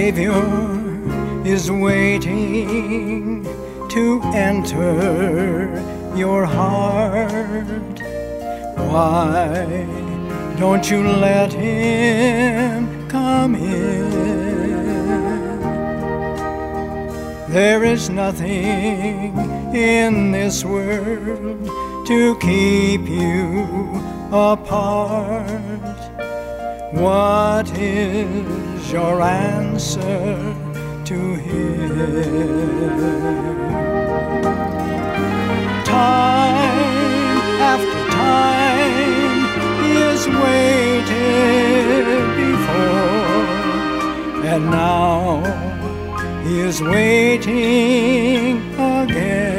Savior is waiting to enter your heart. Why don't you let him come in? There is nothing in this world to keep you apart. What is your answer to him? Time after time he has waited before, and now he is waiting again.